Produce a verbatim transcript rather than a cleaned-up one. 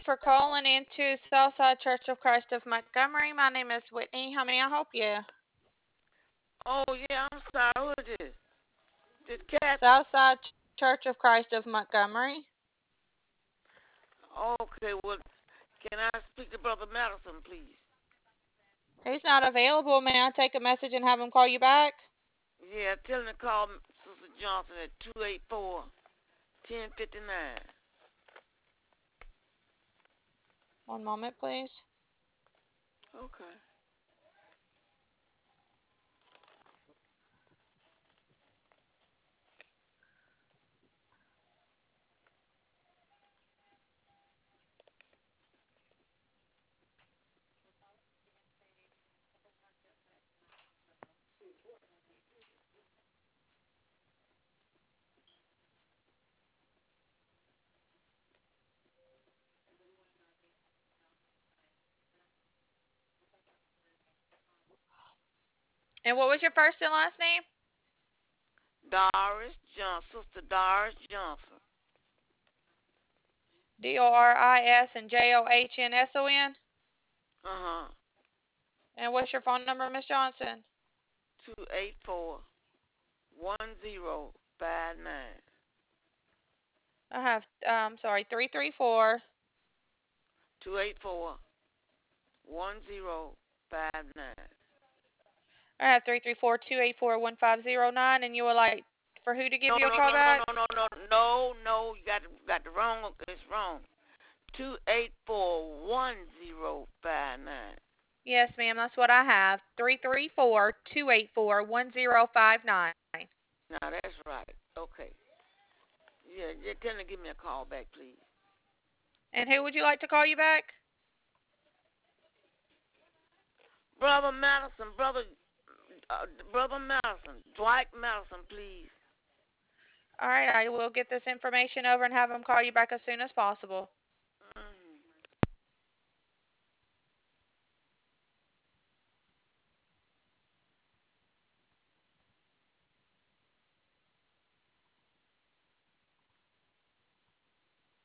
for calling into Southside Church of Christ of Montgomery. My name is Whitney. How may I help you? Oh yeah, I'm sorry. Who is this? This Kathy. Southside Church of Christ of Montgomery. Okay, well, can I speak to Brother Madison, please? He's not available. May I take a message and have him call you back? Yeah, tell him to call Sister Johnson at two eight four, ten fifty-nine. One moment, please. Okay. And what was your first and last name? Doris Johnson, Sister Doris Johnson. D O R I S and J O H N S O N. Uh huh. And what's your phone number, Miss Johnson? Two eight four one zero five nine. I have, um, sorry, three three four. Two eight four one zero five nine. I have three three four two eight four one five zero nine. And you would like for who to give No, you a no, call no, no, back? no, no, no, no, no. You got got the wrong. It's wrong. Two eight four one zero five nine. Yes, ma'am, that's what I have. three three four two eight four one zero five nine. Now that's right. Okay. Yeah, yeah. Tell him to give me a call back, please. And who would you like to call you back? Brother Madison, brother, uh, brother Madison, Dwight Madison, please. All right, I will get this information over and have him call you back as soon as possible.